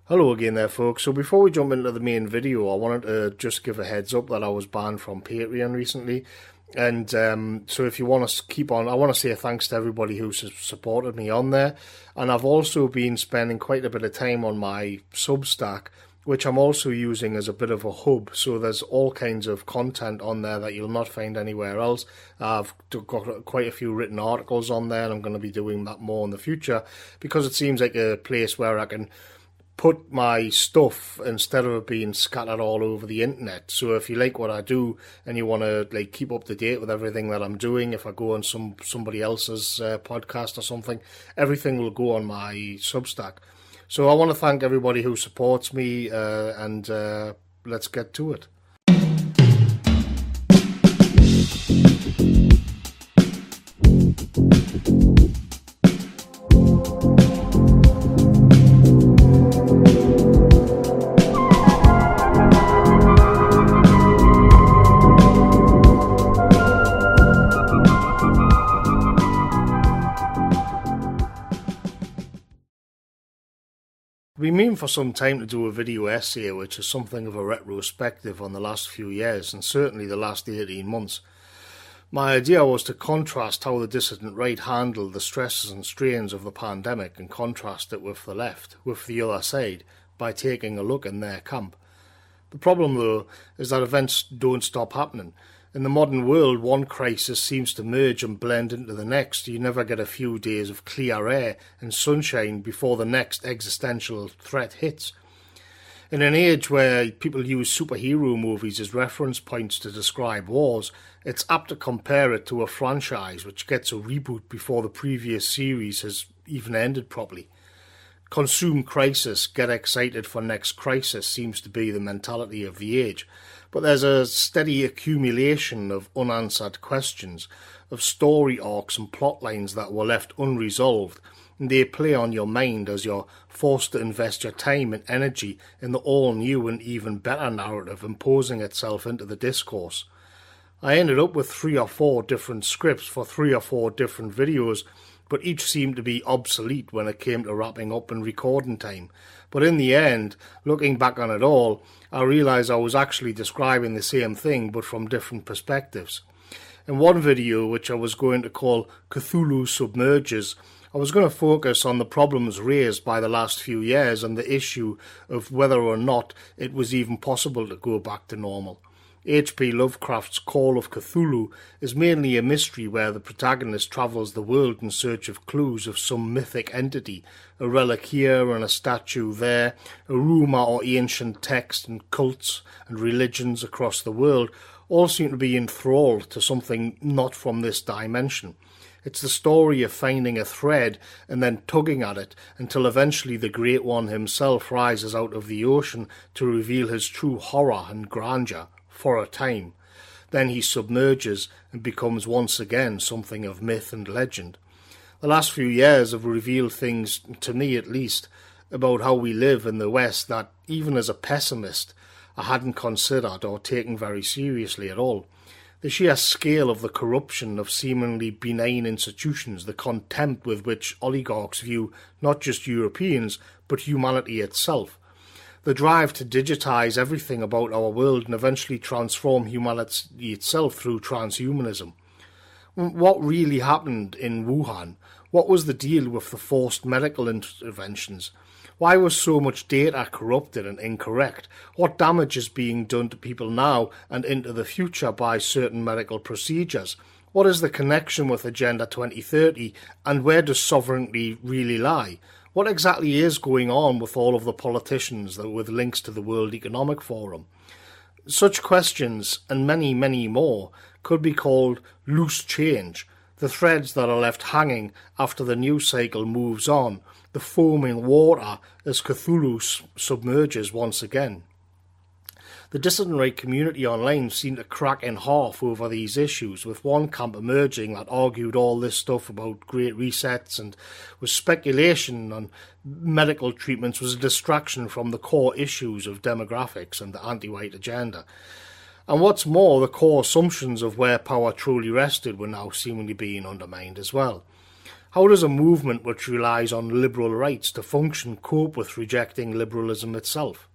Hello again there, folks. So before we jump into the main video, I wanted to just give a heads up that I was banned from Patreon recently. And so if you want to keep on, I want to say thanks to everybody who's supported me on there. And I've also been spending quite a bit of time on my Substack, which I'm also using as a bit of a hub. So there's all kinds of content on there that you'll not find anywhere else. I've got quite a few written articles on there, and I'm going to be doing that more in the future because it seems like a place where I can put my stuff instead of it being scattered all over the internet. So if you like what I do and you want to keep up to date with everything that I'm doing, if I go on somebody else's podcast or something, everything will go on my Substack. So I want to thank everybody who supports me, and let's get to it. We mean for some time to do a video essay which is something of a retrospective on the last few years and certainly the last 18 months. My idea was to contrast how the dissident right handled the stresses and strains of the pandemic and contrast it with the left, with the other side, by taking a look in their camp. The problem though is that events don't stop happening. In the modern world, one crisis seems to merge and blend into the next. You never get a few days of clear air and sunshine before the next existential threat hits. In an age where people use superhero movies as reference points to describe wars, it's apt to compare it to a franchise which gets a reboot before the previous series has even ended properly. Consume crisis, get excited for next crisis seems to be the mentality of the age. But there's a steady accumulation of unanswered questions, of story arcs and plot lines that were left unresolved, and they play on your mind as you're forced to invest your time and energy in the all-new and even better narrative imposing itself into the discourse. I ended up with 3 or 4 different scripts for 3 or 4 different videos, but each seemed to be obsolete when it came to wrapping up and recording time. But in the end, looking back on it all, I realised I was actually describing the same thing but from different perspectives. In one video, which I was going to call Cthulhu Submerges, I was going to focus on the problems raised by the last few years and the issue of whether or not it was even possible to go back to normal. H.P. Lovecraft's Call of Cthulhu is mainly a mystery where the protagonist travels the world in search of clues of some mythic entity, a relic here and a statue there, a rumour or ancient text, and cults and religions across the world all seem to be enthralled to something not from this dimension. It's the story of finding a thread and then tugging at it until eventually the Great One himself rises out of the ocean to reveal his true horror and grandeur. For a time. Then he submerges and becomes once again something of myth and legend. The last few years have revealed things, to me at least, about how we live in the West that, even as a pessimist, I hadn't considered or taken very seriously at all. The sheer scale of the corruption of seemingly benign institutions, the contempt with which oligarchs view not just Europeans, but humanity itself. The drive to digitize everything about our world and eventually transform humanity itself through transhumanism. What really happened in Wuhan? What was the deal with the forced medical interventions? Why was so much data corrupted and incorrect? What damage is being done to people now and into the future by certain medical procedures? What is the connection with Agenda 2030 and where does sovereignty really lie? What exactly is going on with all of the politicians with links to the World Economic Forum? Such questions, and many, many more, could be called loose change, the threads that are left hanging after the news cycle moves on, the foaming water as Cthulhu submerges once again. The dissident right community online seemed to crack in half over these issues, with one camp emerging that argued all this stuff about great resets and was speculation on medical treatments was a distraction from the core issues of demographics and the anti-white agenda. And what's more, the core assumptions of where power truly rested were now seemingly being undermined as well. How does a movement which relies on liberal rights to function cope with rejecting liberalism itself?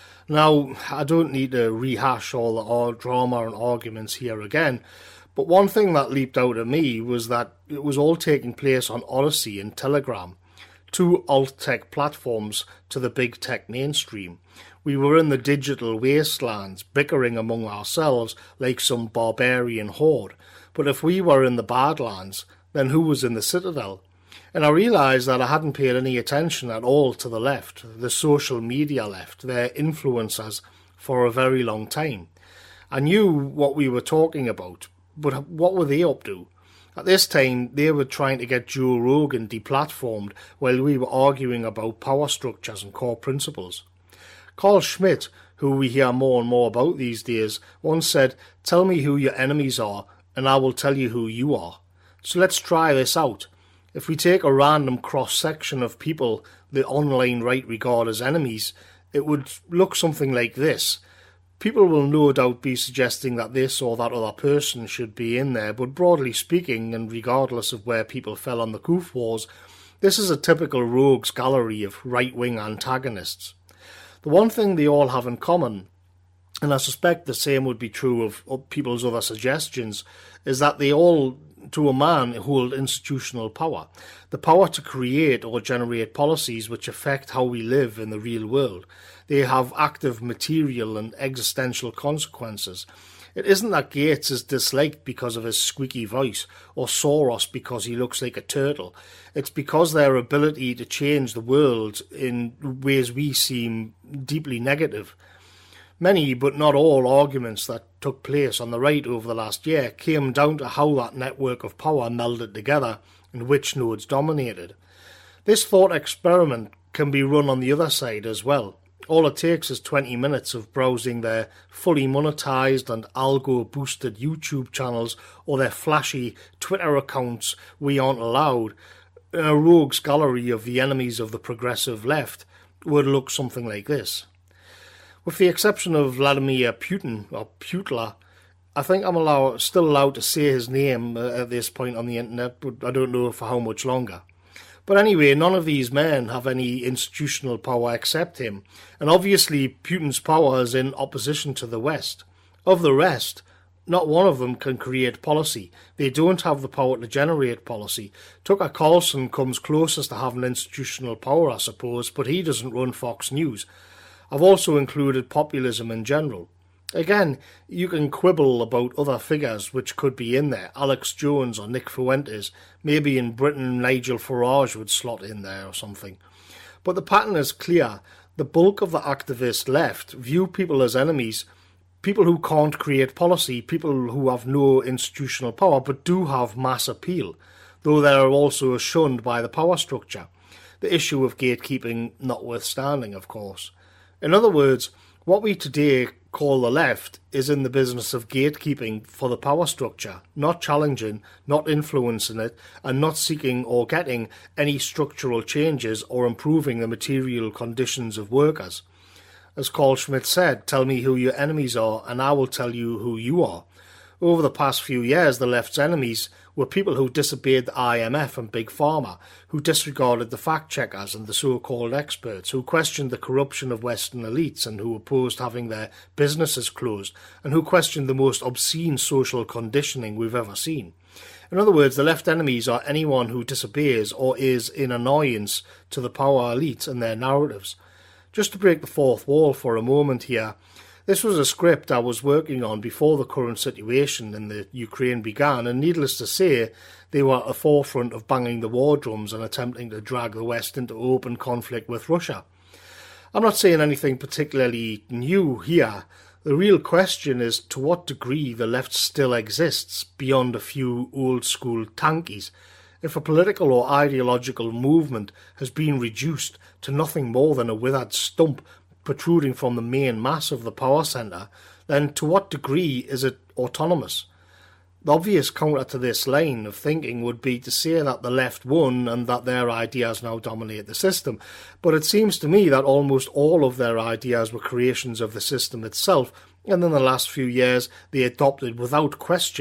Now, I don't need to rehash all the drama and arguments here again, but one thing that leaped out at me was that it was all taking place on Odyssey and Telegram, two alt-tech platforms to the big tech mainstream. We were in the digital wastelands, bickering among ourselves like some barbarian horde. But if we were in the Badlands, then who was in the Citadel? And I realised that I hadn't paid any attention at all to the left, the social media left, their influencers, for a very long time. I knew what we were talking about, but what were they up to? At this time, they were trying to get Joe Rogan deplatformed while we were arguing about power structures and core principles. Carl Schmitt, who we hear more and more about these days, once said, "Tell me who your enemies are, and I will tell you who you are." So let's try this out. If we take a random cross-section of people the online right regard as enemies, it would look something like this. People will no doubt be suggesting that this or that other person should be in there, but broadly speaking, and regardless of where people fell on the Koof Wars, this is a typical rogues gallery of right-wing antagonists. The one thing they all have in common, and I suspect the same would be true of people's other suggestions, is that they all, to a man, hold institutional power. The power to create or generate policies which affect how we live in the real world. They have active material and existential consequences. It isn't that Gates is disliked because of his squeaky voice, or Soros because he looks like a turtle. It's because their ability to change the world in ways we seem deeply negative. Many, but not all, arguments that took place on the right over the last year came down to how that network of power melded together and which nodes dominated. This thought experiment can be run on the other side as well. All it takes is 20 minutes of browsing their fully monetized and algo-boosted YouTube channels or their flashy Twitter accounts we aren't allowed. A rogues gallery of the enemies of the progressive left would look something like this. With the exception of Vladimir Putin, or Putla, I think I'm still allowed to say his name at this point on the internet, but I don't know for how much longer. But anyway, none of these men have any institutional power except him, and obviously Putin's power is in opposition to the West. Of the rest, not one of them can create policy. They don't have the power to generate policy. Tucker Carlson comes closest to having institutional power, I suppose, but he doesn't run Fox News. I've also included populism in general. Again, you can quibble about other figures which could be in there, Alex Jones or Nick Fuentes. Maybe in Britain Nigel Farage would slot in there or something. But the pattern is clear. The bulk of the activist left view people as enemies, people who can't create policy, people who have no institutional power but do have mass appeal, though they are also shunned by the power structure. The issue of gatekeeping notwithstanding, of course. In other words, what we today call the left is in the business of gatekeeping for the power structure, not challenging, not influencing it, and not seeking or getting any structural changes or improving the material conditions of workers. As Carl Schmitt said, "Tell me who your enemies are, and I will tell you who you are." Over the past few years, the left's enemies were people who disobeyed the IMF and Big Pharma, who disregarded the fact-checkers and the so-called experts, who questioned the corruption of Western elites and who opposed having their businesses closed, and who questioned the most obscene social conditioning we've ever seen. In other words, the left enemies are anyone who disobeys or is in annoyance to the power elite and their narratives. Just to break the fourth wall for a moment here, this was a script I was working on before the current situation in the Ukraine began, and needless to say, they were at the forefront of banging the war drums and attempting to drag the West into open conflict with Russia. I'm not saying anything particularly new here. The real question is to what degree the left still exists beyond a few old-school tankies. If a political or ideological movement has been reduced to nothing more than a withered stump protruding from the main mass of the power centre, then to what degree is it autonomous? The obvious counter to this line of thinking would be to say that the left won and that their ideas now dominate the system, but it seems to me that almost all of their ideas were creations of the system itself, and in the last few years they adopted without question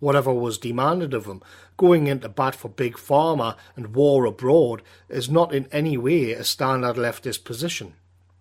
whatever was demanded of them. Going into bat for Big Pharma and war abroad is not in any way a standard leftist position.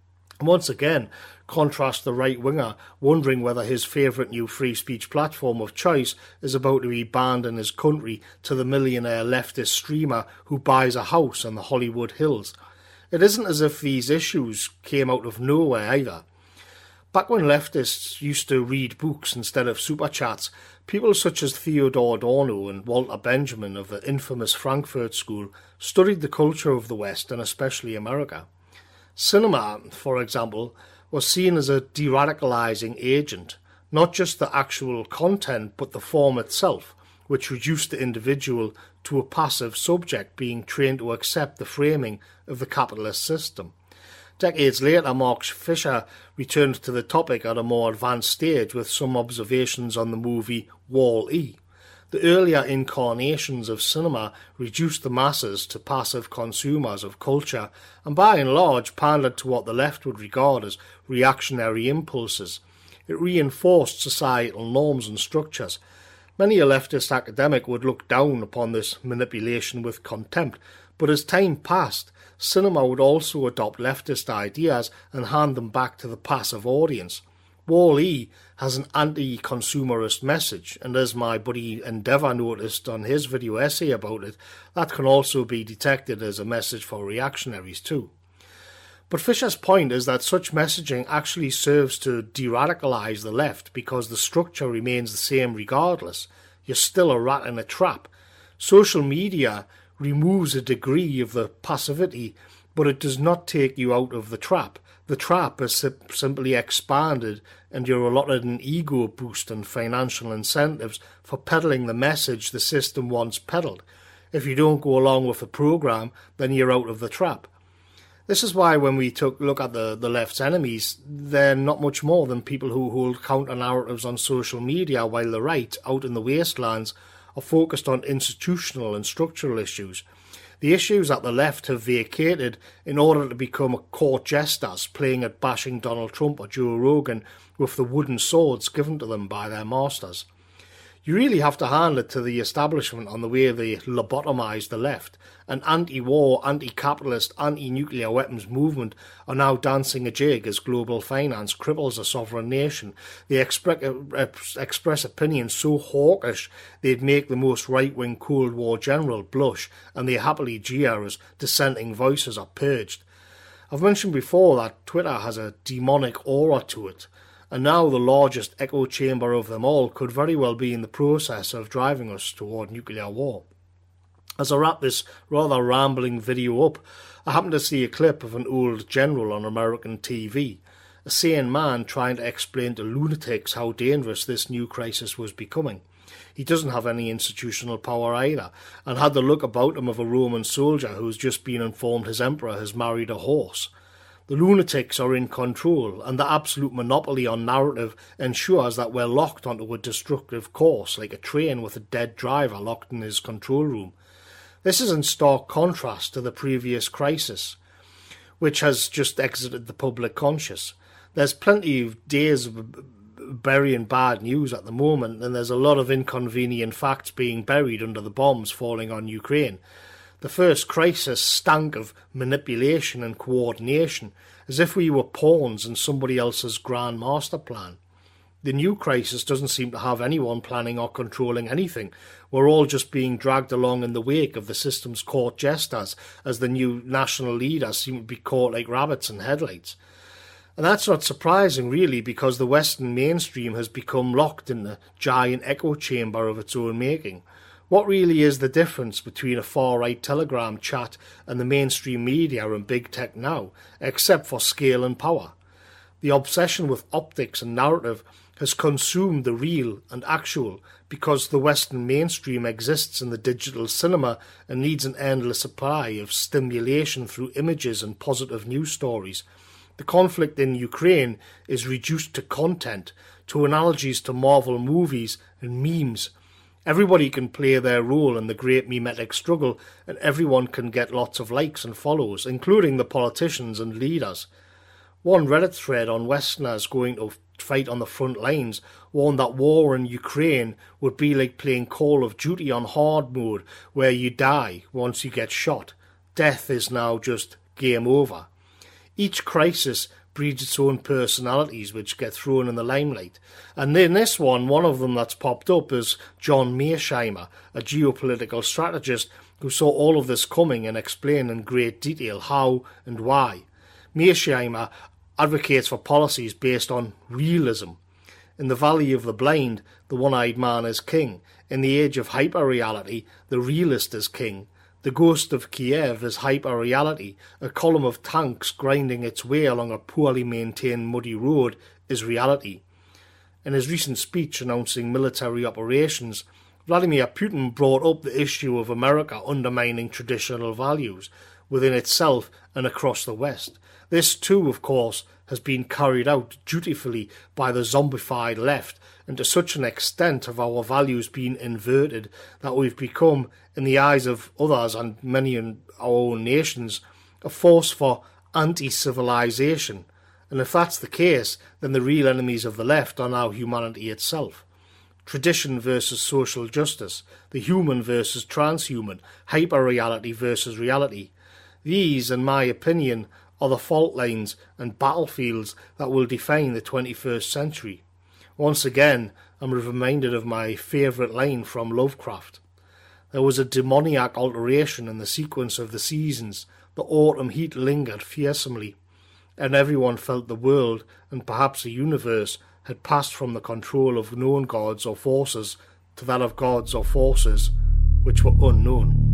Once again, contrast the right-winger wondering whether his favourite new free speech platform of choice is about to be banned in his country to the millionaire leftist streamer who buys a house on the Hollywood Hills. It isn't as if these issues came out of nowhere either. Back when leftists used to read books instead of super chats, people such as Theodore Adorno and Walter Benjamin of the infamous Frankfurt School studied the culture of the West and especially America. Cinema, for example, was seen as a de-radicalizing agent, not just the actual content but the form itself, which reduced the individual to a passive subject being trained to accept the framing of the capitalist system. Decades later, Mark Fisher returned to the topic at a more advanced stage with some observations on the movie Wall-E. The earlier incarnations of cinema reduced the masses to passive consumers of culture and by and large pandered to what the left would regard as reactionary impulses. It reinforced societal norms and structures. Many a leftist academic would look down upon this manipulation with contempt, but as time passed, cinema would also adopt leftist ideas and hand them back to the passive audience. Wall-E has an anti-consumerist message, and as my buddy Endeavour noticed on his video essay about it, that can also be detected as a message for reactionaries too. But Fisher's point is that such messaging actually serves to de-radicalise the left because the structure remains the same regardless. You're still a rat in a trap. Social media removes a degree of the passivity, but it does not take you out of the trap. The trap is simply expanded and you're allotted an ego boost and financial incentives for peddling the message the system once peddled. If you don't go along with the program, then you're out of the trap. This is why when we look at the left's enemies, they're not much more than people who hold counter-narratives on social media, while the right, out in the wastelands, are focused on institutional and structural issues. The issues that the left have vacated in order to become court jesters, playing at bashing Donald Trump or Joe Rogan with the wooden swords given to them by their masters. You really have to hand it to the establishment on the way they lobotomised the left. An anti-war, anti-capitalist, anti-nuclear weapons movement are now dancing a jig as global finance cripples a sovereign nation. They express opinions so hawkish they'd make the most right-wing Cold War general blush, and they happily jeer as dissenting voices are purged. I've mentioned before that Twitter has a demonic aura to it, and now the largest echo chamber of them all could very well be in the process of driving us toward nuclear war. As I wrap this rather rambling video up, I happened to see a clip of an old general on American TV, a sane man trying to explain to lunatics how dangerous this new crisis was becoming. He doesn't have any institutional power either, and had the look about him of a Roman soldier who's just been informed his emperor has married a horse. The lunatics are in control, and the absolute monopoly on narrative ensures that we're locked onto a destructive course, like a train with a dead driver locked in his control room. This is in stark contrast to the previous crisis, which has just exited the public conscious. There's plenty of days of burying bad news at the moment, and there's a lot of inconvenient facts being buried under the bombs falling on Ukraine. The first crisis stank of manipulation and coordination, as if we were pawns in somebody else's grand master plan. The new crisis doesn't seem to have anyone planning or controlling anything. We're all just being dragged along in the wake of the system's court jesters, as the new national leaders seem to be caught like rabbits in headlights. And that's not surprising, really, because the Western mainstream has become locked in the giant echo chamber of its own making. What really is the difference between a far-right Telegram chat and the mainstream media and big tech now, except for scale and power? The obsession with optics and narrative has consumed the real and actual, because the Western mainstream exists in the digital cinema and needs an endless supply of stimulation through images and positive news stories. The conflict in Ukraine is reduced to content, to analogies to Marvel movies and memes. Everybody can play their role in the great mimetic struggle, and everyone can get lots of likes and follows, including the politicians and leaders. One Reddit thread on Westerners going to fight on the front lines, warned that war in Ukraine would be like playing Call of Duty on hard mode, where you die once you get shot. Death is now just game over. Each crisis breeds its own personalities which get thrown in the limelight. And in this one of them that's popped up is John Mearsheimer, a geopolitical strategist who saw all of this coming and explained in great detail how and why. Mearsheimer advocates for policies based on realism. In the Valley of the Blind, the one-eyed man is king. In the age of hyper-reality, the realist is king. The Ghost of Kiev is hyper-reality. A column of tanks grinding its way along a poorly maintained muddy road is reality. In his recent speech announcing military operations, Vladimir Putin brought up the issue of America undermining traditional values within itself and across the West. This too, of course, has been carried out dutifully by the zombified left, and to such an extent have our values been inverted that we've become, in the eyes of others and many in our own nations, a force for anti-civilization. And if that's the case, then the real enemies of the left are now humanity itself. Tradition versus social justice, the human versus transhuman, hyper-reality versus reality. These, in my opinion, are the fault lines and battlefields that will define the 21st century. Once again, I'm reminded of my favourite line from Lovecraft. There was a demoniac alteration in the sequence of the seasons. The autumn heat lingered fearsomely, and everyone felt the world, and perhaps the universe, had passed from the control of known gods or forces to that of gods or forces which were unknown.